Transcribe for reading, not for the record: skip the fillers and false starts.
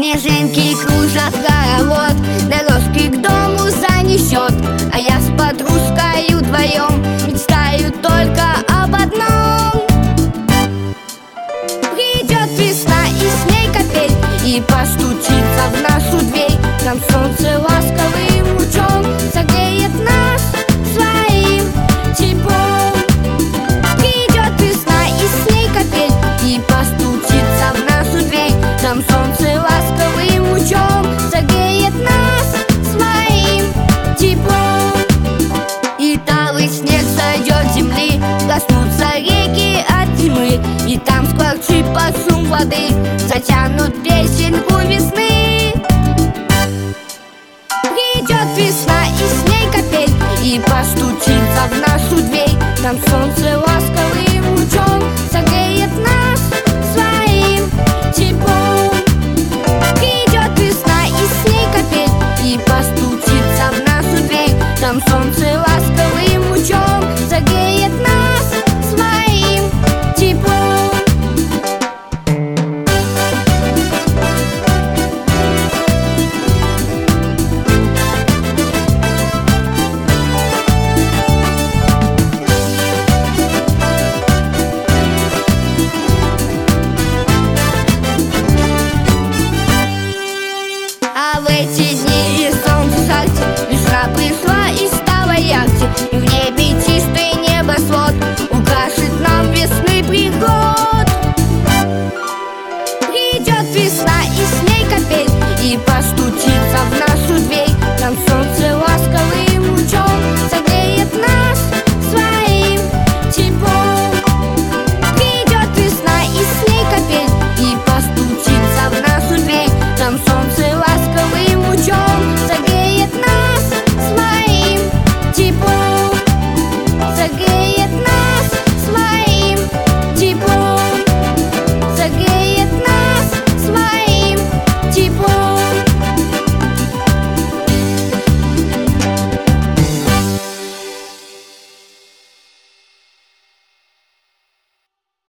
Снежинки кружат хоровод, дорожки к дому занесет. А я с подружкой вдвоем мечтаю только об одном. Придет весна и с ней капель, и постучится в нашу дверь. Нам солнце ласковым лучом согреет нас своим теплом. Придет весна и с ней капель, и постучится в нашу дверь. Нам солнце ласковым лучом согреет нас своим теплом. И талый снег сойдет с земли, коснутся реки от зимы, и там скворчит под шум воды затянут берег.